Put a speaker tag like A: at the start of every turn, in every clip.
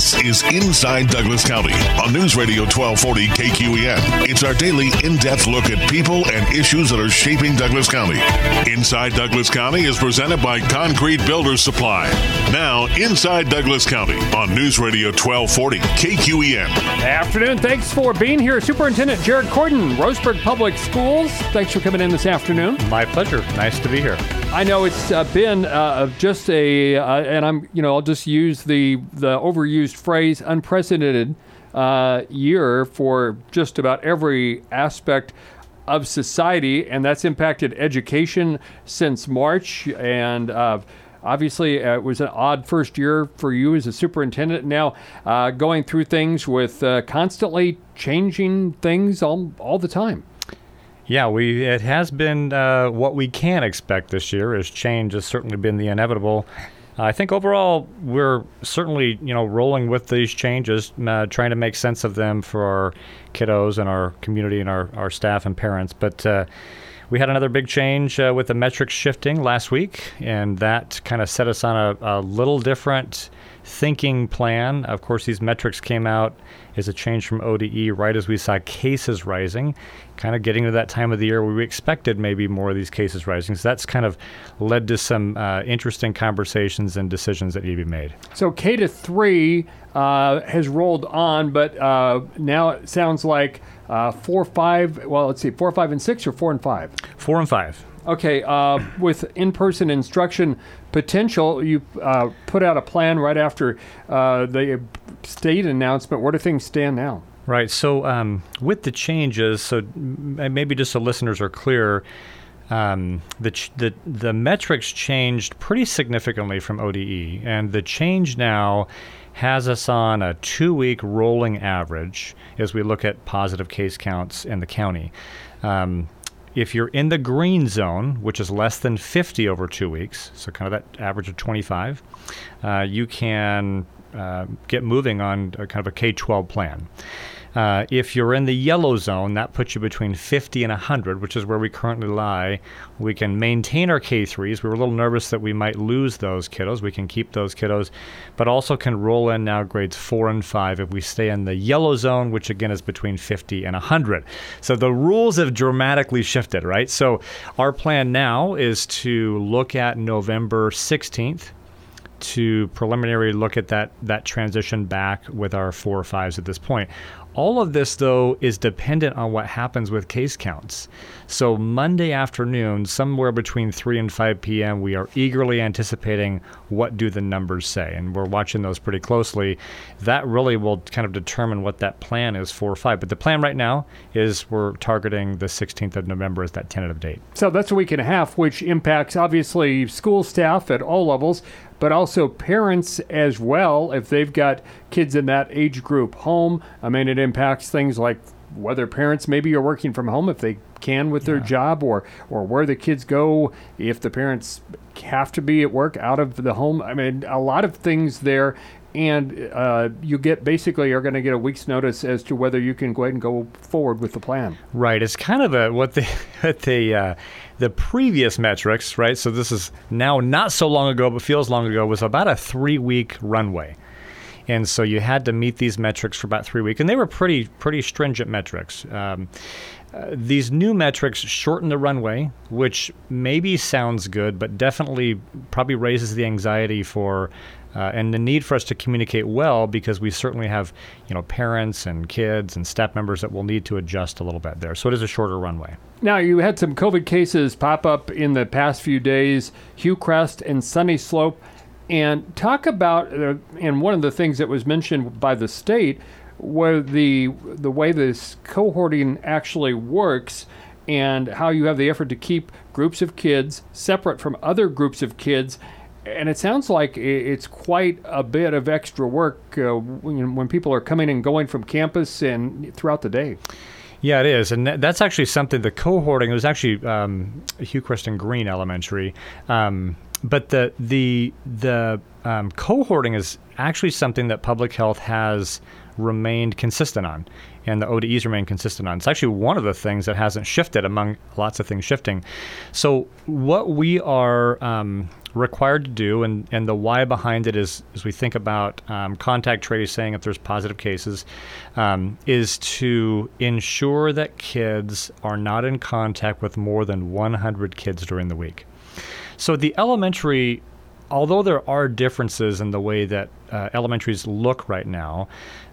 A: This is Inside Douglas County on News Radio 1240 KQEN. It's our daily in-depth look at people and issues that are shaping Douglas County. Inside Douglas County is presented by Concrete Builders Supply. Now, Inside Douglas County on News Radio 1240 KQEN.
B: Afternoon. Thanks for being here. Superintendent Jared Corden, Roseburg Public Schools. Thanks for coming in this afternoon.
C: My pleasure. Nice to be here.
B: I know it's been just and I'll just use the overused phrase unprecedented year for just about every aspect of society, and that's impacted education since March. And obviously, it was an odd first year for you as a superintendent. Now, going through things with constantly changing things all the time.
C: Yeah, it has been what we can expect this year. As change has certainly been the inevitable. I think overall we're certainly rolling with these changes, trying to make sense of them for our kiddos and our community and our staff and parents. But we had another big change with the metrics shifting last week, and that kind of set us on a little different thinking plan. Of course, these metrics came out as a change from ODE right as we saw cases rising, kind of getting to that time of the year where we expected maybe more of these cases rising. So that's kind of led to some interesting conversations and decisions that need to be made.
B: So K-3 has rolled on, but now it sounds like 4, 5, well, let's see, 4, 5, and 6, or 4 and 5?
C: 4 and 5.
B: Okay, with in-person instruction potential, you put out a plan right after the state announcement. Where do things stand now?
C: Right. So with the changes, so maybe just so listeners are clear, the metrics changed pretty significantly from ODE, and the change now has us on a 2-week rolling average as we look at positive case counts in the county. If you're in the green zone, which is less than 50 over 2 weeks, so kind of that average of 25, you can get moving on a kind of a K-12 plan. If you're in the yellow zone, that puts you between 50 and 100, which is where we currently lie. We can maintain our K-3s. We were a little nervous that we might lose those kiddos. We can keep those kiddos, but also can roll in now grades 4 and 5 if we stay in the yellow zone, which again is between 50 and 100. So the rules have dramatically shifted, right? So our plan now is to look at November 16th to preliminary look at that transition back with our 4 or 5s at this point. All of this, though, is dependent on what happens with case counts. So Monday afternoon, somewhere between 3 and 5 p.m., we are eagerly anticipating what do the numbers say, and we're watching those pretty closely. That really will kind of determine what that plan is for 5. But the plan right now is we're targeting the 16th of November as that tentative date.
B: So that's a week and a half, which impacts, obviously, school staff at all levels, but also parents as well, if they've got kids in that age group home. I mean, it impacts things like whether parents maybe are working from home if they can with their job, or where the kids go if the parents have to be at work out of the home. I mean, a lot of things there. And you are going to get a week's notice as to whether you can go ahead and go forward with the plan.
C: Right. It's kind of what the previous metrics, right? So this is now not so long ago, but feels long ago, was about a 3-week runway. And so you had to meet these metrics for about 3 weeks. And they were pretty stringent metrics. These new metrics shorten the runway, which maybe sounds good, but definitely probably raises the anxiety for and the need for us to communicate well, because we certainly have parents and kids and staff members that will need to adjust a little bit there. So it is a shorter runway.
B: Now, you had some COVID cases pop up in the past few days, Hillcrest and Sunny Slope. And talk about, and one of the things that was mentioned by the state, where the way this cohorting actually works, and how you have the effort to keep groups of kids separate from other groups of kids. And it sounds like it's quite a bit of extra work when people are coming and going from campus and throughout the day.
C: Yeah, it is. And that's actually something, the cohorting, it was actually Hillcrest and Green Elementary. But the cohorting is actually something that public health has remained consistent on, and the ODEs remain consistent on. It's actually one of the things that hasn't shifted among lots of things shifting. So what we are required to do, and the why behind it is, as we think about contact tracing, if there's positive cases, is to ensure that kids are not in contact with more than 100 kids during the week. So the elementary, although there are differences in the way that elementaries look right now,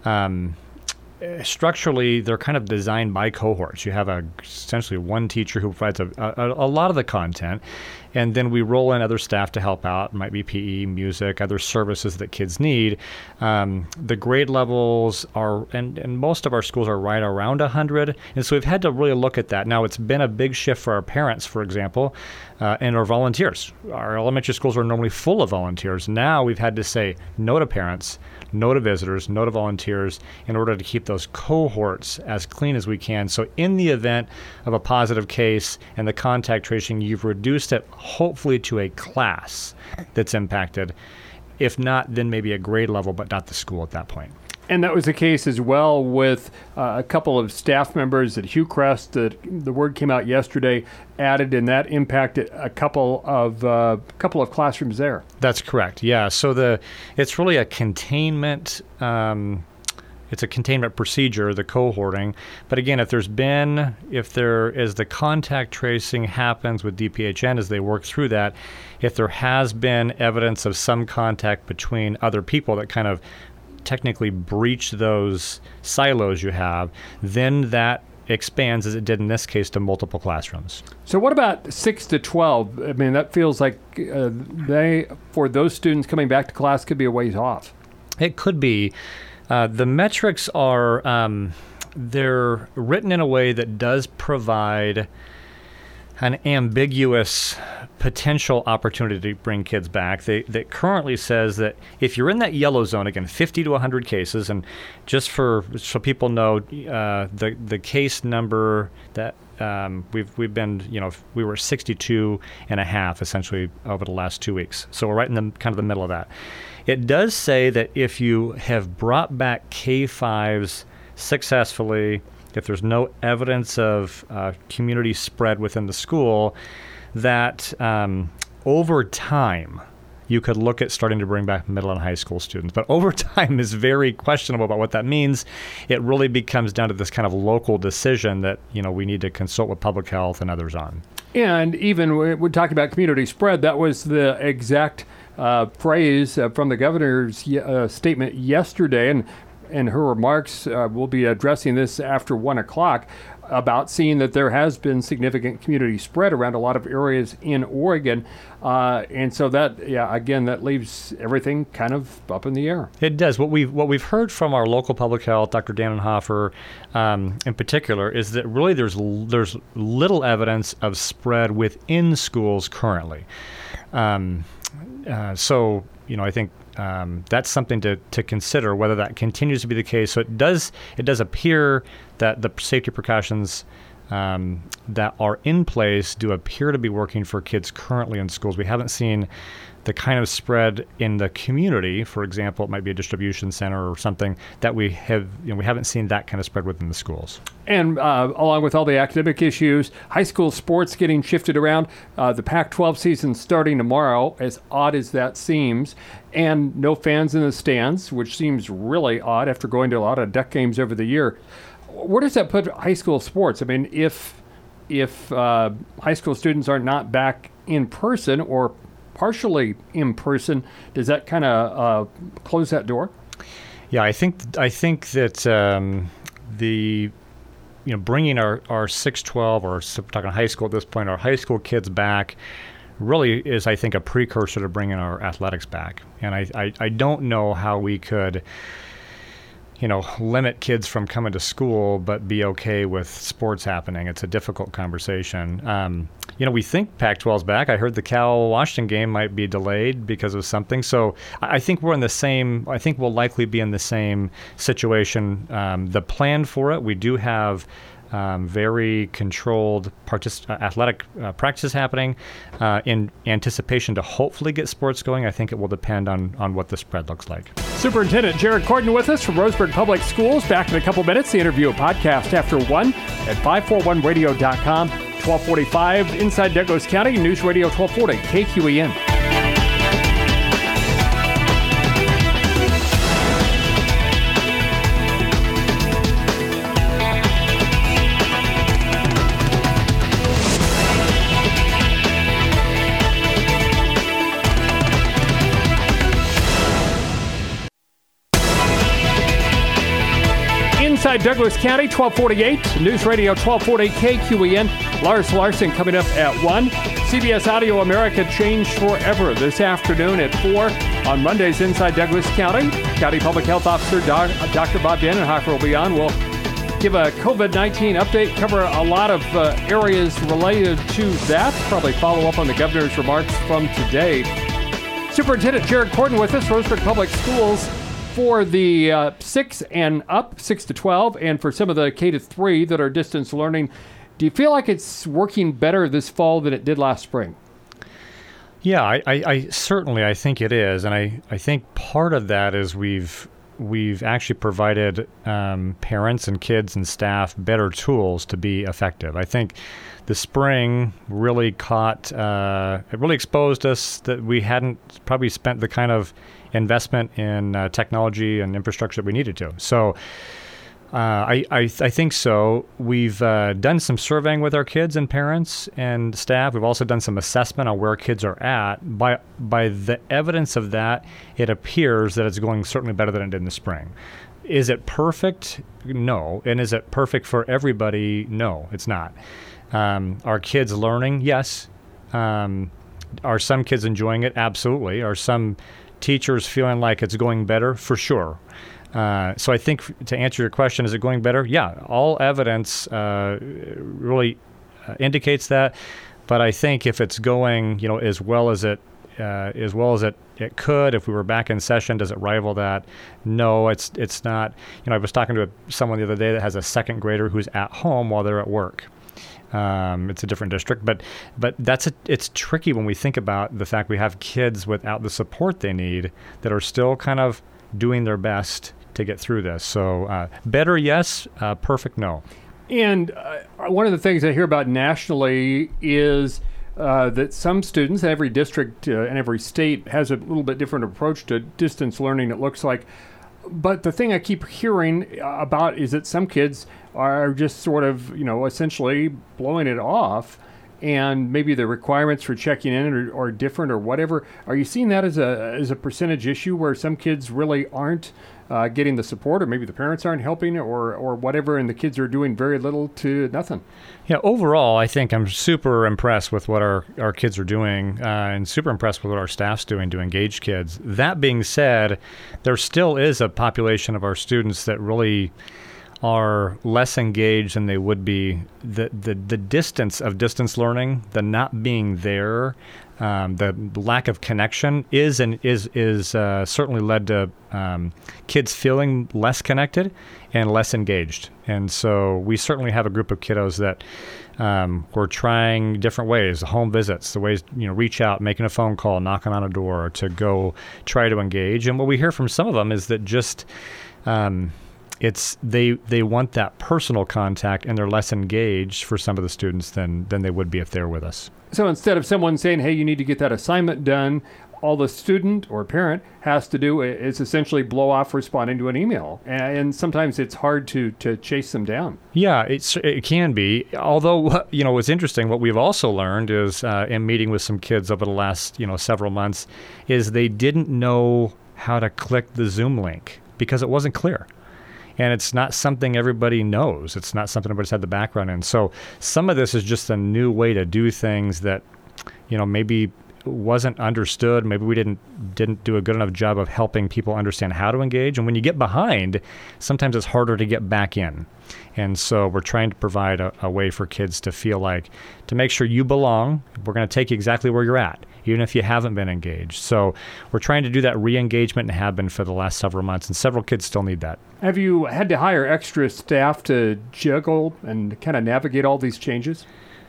C: structurally, they're kind of designed by cohorts. You have essentially one teacher who provides a lot of the content, and then we roll in other staff to help out. It might be PE, music, other services that kids need. The grade levels are, and most of our schools are right around 100, and so we've had to really look at that. Now, it's been a big shift for our parents, for example, and our volunteers. Our elementary schools are normally full of volunteers. Now we've had to say no to parents, no to visitors, no to volunteers, in order to keep those cohorts as clean as we can. So in the event of a positive case and the contact tracing, you've reduced it hopefully to a class that's impacted. If not, then maybe a grade level, but not the school at that point.
B: And that was the case as well with a couple of staff members at Hillcrest that the word came out yesterday added, and that impacted a couple of classrooms there. That's
C: correct. Yeah. So it's really a containment. It's a containment procedure, the cohorting. But again, if the contact tracing happens with DPHN as they work through that, if there has been evidence of some contact between other people that kind of technically breach those silos you have, then that expands, as it did in this case, to multiple classrooms.
B: So what about 6 to 12? I mean, that feels like for those students coming back to class could be a ways off.
C: It could be. The metrics are, they're written in a way that does provide an ambiguous potential opportunity to bring kids back. That currently says that if you're in that yellow zone, again, 50 to 100 cases, and just so people know, the case number that we've been, we were 62 and a half essentially over the last 2 weeks. So we're right in the kind of the middle of that. It does say that if you have brought back K5s successfully, if there's no evidence of community spread within the school, that over time you could look at starting to bring back middle and high school students. But over time is very questionable about what that means. It really becomes down to this kind of local decision that we need to consult with public health and others on.
B: And even when we talk about community spread, that was the exact phrase from the governor's statement yesterday, and her remarks will be addressing this after 1 o'clock about seeing that there has been significant community spread around a lot of areas in Oregon. And so that, again, that leaves everything kind of up in the air.
C: It does. What we've heard from our local public health, Dr. Dannenhofer in particular, is that really there's little evidence of spread within schools currently. So, I think that's something to consider, whether that continues to be the case. So it does appear that the safety precautions that are in place do appear to be working for kids currently in schools. We haven't seen the kind of spread in the community. For example, it might be a distribution center or something that we haven't seen that kind of spread within the schools.
B: And along with all the academic issues, high school sports getting shifted around, the Pac-12 season starting tomorrow, as odd as that seems, and no fans in the stands, which seems really odd after going to a lot of Duck games over the year. Where does that put high school sports? I mean, if high school students are not back in person or partially in person, does that kind of close that door?
C: Yeah, I think that bringing our 6-12, or we're talking high school at this point, our high school kids back really is, I think, a precursor to bringing our athletics back. And I don't know how we could limit kids from coming to school but be okay with sports happening. It's a difficult conversation. We think Pac-12's back. I heard the Cal-Washington game might be delayed because of something. So I think we'll likely be in the same situation. The plan for it, we do have very controlled athletic practices happening in anticipation to hopefully get sports going. I think it will depend on what the spread looks like.
B: Superintendent Jared Corden with us from Roseburg Public Schools. Back in a couple minutes. The interview podcast after 1 at 541radio.com. 1245 inside Douglas County, News Radio 1240, KQEN. Inside Douglas County, 1248, News Radio 1240, KQEN. Lars Larson coming up at 1. CBS Audio America changed forever this afternoon at 4 on Mondays inside Douglas County. County Public Health Officer Dr. Bob Dannenhofer will be on. We'll give a COVID-19 update, cover a lot of areas related to that. Probably follow up on the governor's remarks from today. Superintendent Jared Corden with us, Roseburg Public Schools. For the 6 and up, 6 to 12, and for some of the K to 3 that are distance learning, do you feel like it's working better this fall than it did last spring?
C: Yeah, I certainly I think it is, and I think part of that is we've actually provided parents and kids and staff better tools to be effective. I think the spring really it really exposed us that we hadn't probably spent the kind of investment in technology and infrastructure that we needed to. So I think so. We've done some surveying with our kids and parents and staff. We've also done some assessment on where kids are at. By the evidence of that, it appears that it's going certainly better than it did in the spring. Is it perfect? No. And is it perfect for everybody? No, it's not. Are kids learning? Yes. Are some kids enjoying it? Absolutely. Are some teachers feeling like it's going better? For sure. So I think to answer your question, is it going better? Yeah, all evidence really indicates that. But I think if it's going, as well as it could, if we were back in session, does it rival that? No, it's not. I was talking to someone the other day that has a second grader who's at home while they're at work. It's a different district, but it's tricky when we think about the fact we have kids without the support they need that are still kind of doing their best to get through this. So better, yes. Perfect, no.
B: And one of the things I hear about nationally is that some students, every district and every state has a little bit different approach to distance learning, it looks like. But the thing I keep hearing about is that some kids are just sort of, essentially blowing it off, and maybe the requirements for checking in are different or whatever. Are you seeing that as a percentage issue where some kids really aren't getting the support, or maybe the parents aren't helping or whatever, and the kids are doing very little to nothing?
C: Yeah, overall, I think I'm super impressed with what our kids are doing and super impressed with what our staff's doing to engage kids. That being said, there still is a population of our students that really are less engaged than they would be. The distance of distance learning, the not being there, the lack of connection is certainly led to kids feeling less connected and less engaged. And so we certainly have a group of kiddos that we're trying different ways, home visits, the ways, reach out, making a phone call, knocking on a door to go try to engage. And what we hear from some of them is that just they want that personal contact, and they're less engaged for some of the students than they would be if they were with us.
B: So instead of someone saying, hey, you need to get that assignment done, all the student or parent has to do is essentially blow off responding to an email. And sometimes it's hard to chase them down.
C: Yeah, it can be. Although, what's interesting, what we've also learned is in meeting with some kids over the last, several months, is they didn't know how to click the Zoom link because it wasn't clear. And it's not something everybody knows. It's not something everybody's had the background in. So some of this is just a new way to do things that, maybe wasn't understood. Maybe we didn't do a good enough job of helping people understand how to engage. And when you get behind, sometimes it's harder to get back in. And so we're trying to provide a way for kids to feel like, to make sure you belong, we're going to take you exactly where you're at, even if you haven't been engaged. So we're trying to do that re-engagement and have been for the last several months, and several kids still need that.
B: Have you had to hire extra staff to juggle and kind of navigate all these changes?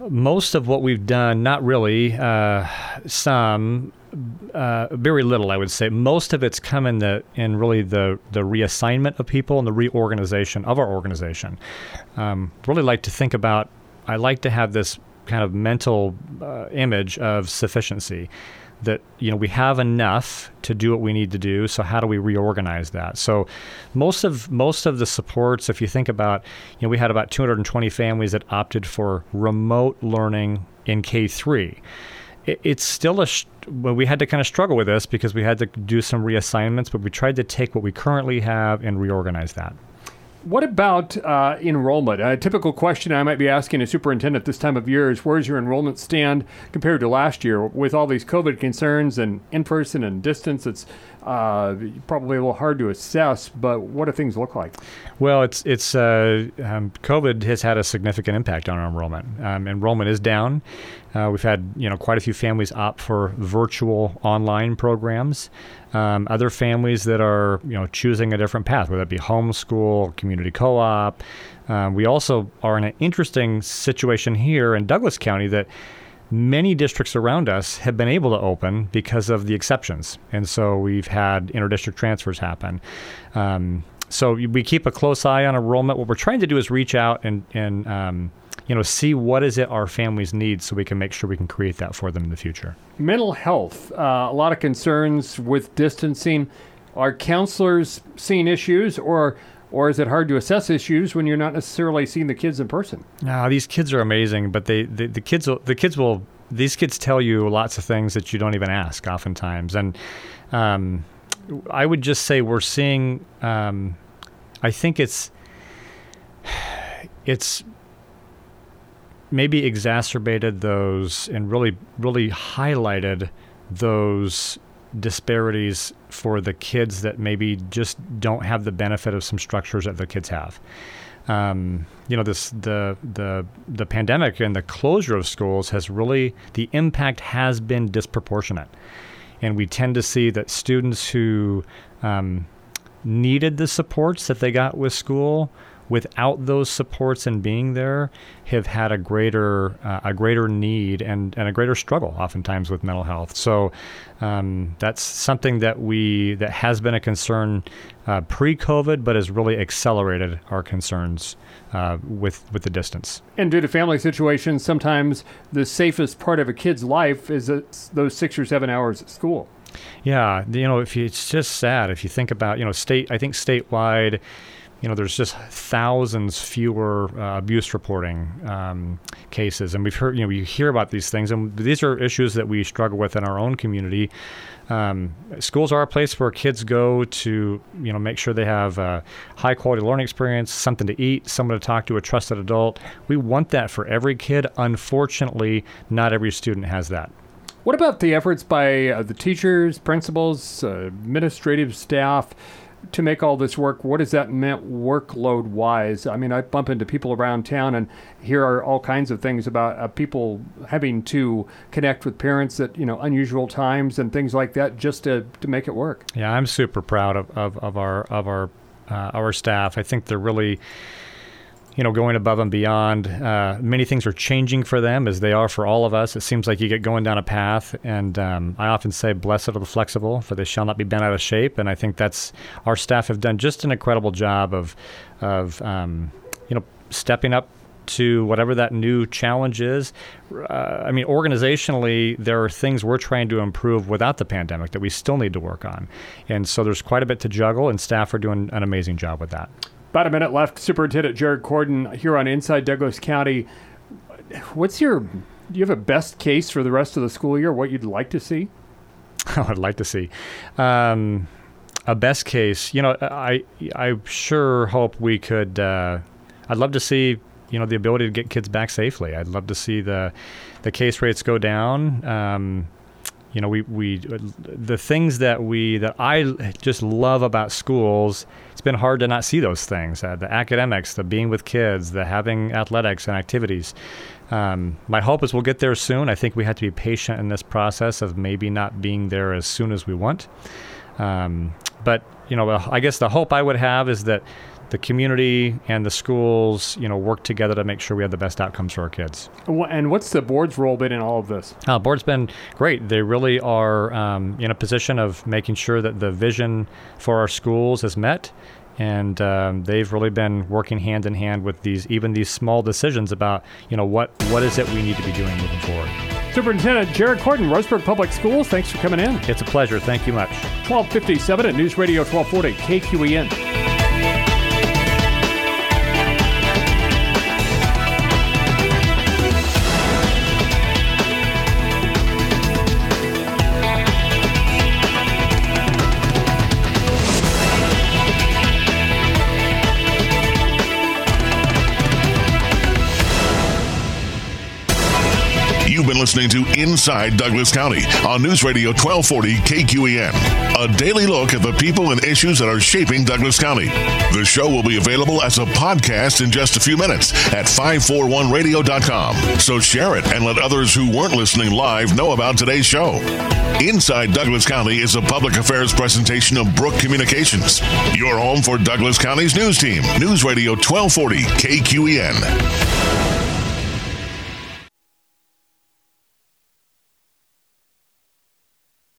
C: most of what we've done, not really, some, very little, I would say. Most of it's come in really the reassignment of people and the reorganization of our organization. Really like to think about, I like to have this kind of mental image of sufficiency, that we have enough to do what we need to do. So how do we reorganize that? So most of the supports, if you think about, we had about 220 families that opted for remote learning in K-3. It's still we had to kind of struggle with this because we had to do some reassignments, but we tried to take what we currently have and reorganize that.
B: What about enrollment? A typical question I might be asking a superintendent this time of year is, where's your enrollment stand compared to last year? With all these COVID concerns and in-person and distance, it's probably a little hard to assess, but what do things look like?
C: Well, COVID has had a significant impact on our enrollment. Enrollment is down. We've had quite a few families opt for virtual online programs. Other families that are choosing a different path, whether it be homeschool, community co-op. We also are in an interesting situation here in Douglas County that many districts around us have been able to open because of the exceptions. And so we've had interdistrict transfers happen. So we keep a close eye on enrollment. What we're trying to do is reach out and see what is it our families need so we can make sure we can create that for them in the future.
B: Mental health, a lot of concerns with distancing. Are counselors seeing issues, or is it hard to assess issues when you're not necessarily seeing the kids in person?
C: No, these kids are amazing, but these kids tell you lots of things that you don't even ask oftentimes. And I would just say we're seeing, I think it's maybe exacerbated those and really, really highlighted those disparities for the kids that maybe just don't have the benefit of some structures that the kids have. The pandemic and the closure of schools the impact has been disproportionate. And we tend to see that students who needed the supports that they got with school, without those supports and being there, have had a greater need and a greater struggle oftentimes with mental health. So that's something that has been a concern pre-COVID, but has really accelerated our concerns with the distance.
B: And due to family situations, sometimes the safest part of a kid's life is those 6 or 7 hours at school.
C: Yeah, it's just sad if you think about I think statewide, there's just thousands fewer abuse reporting cases, and we've heard, we hear about these things, and these are issues that we struggle with in our own community. Schools are a place where kids go to, make sure they have a high quality learning experience, something to eat, someone to talk to, a trusted adult. We want that for every kid. Unfortunately, not every student has that.
B: What about the efforts by the teachers, principals, administrative staff to make all this work? What does that mean workload-wise? I mean, I bump into people around town and hear all kinds of things about people having to connect with parents at unusual times and things like that just to make it work.
C: Yeah, I'm super proud of our staff. I think they're really going above and beyond. Many things are changing for them as they are for all of us. It seems like you get going down a path, and I often say, blessed are the flexible, for they shall not be bent out of shape. And I think our staff have done just an incredible job of stepping up to whatever that new challenge is. Organizationally, there are things we're trying to improve without the pandemic that we still need to work on. And so there's quite a bit to juggle, and staff are doing an amazing job with that.
B: About a minute left. Superintendent Jared Corden here on Inside Douglas County. Do you have a best case for the rest of the school year, what you'd like to see?
C: I'd like to see a best case. I sure hope we could. I'd love to see the ability to get kids back safely. I'd love to see the case rates go down. The things that I just love about schools, it's been hard to not see those things. The academics, the being with kids, the having athletics and activities. My hope is we'll get there soon. I think we have to be patient in this process of maybe not being there as soon as we want. But I guess the hope I would have is that the community and the schools, work together to make sure we have the best outcomes for our kids.
B: And what's the board's role been in all of this?
C: Board's been great. They really are in a position of making sure that the vision for our schools is met. And they've really been working hand in hand with these small decisions about, what is it we need to be doing moving forward.
B: Superintendent Jared Corden, Roseburg Public Schools, thanks for coming in.
C: It's a pleasure. Thank you much.
B: 1257 at News Radio 1240 KQEN.
A: You've been listening to Inside Douglas County on News Radio 1240 KQEN. A daily look at the people and issues that are shaping Douglas County. The show will be available as a podcast in just a few minutes at 541radio.com. So share it and let others who weren't listening live know about today's show. Inside Douglas County is a public affairs presentation of Brook Communications. Your home for Douglas County's news team. News Radio 1240 KQEN.